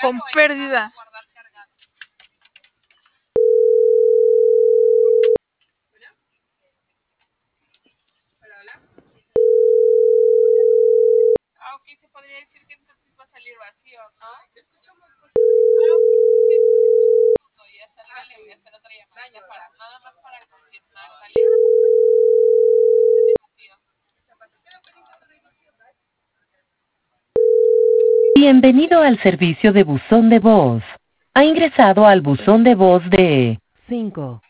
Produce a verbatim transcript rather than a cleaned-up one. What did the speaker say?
con pérdida. Ah, ok, se podría decir que entonces va a salir vacío, ¿no? Te escucho muy fuerte. Ah, ok, perfecto. Cuando ya salga le voy a hacer otra llamadita para, nada más para confirmar, ¿vale? Bienvenido al servicio de buzón de voz. Ha ingresado al buzón de voz de cinco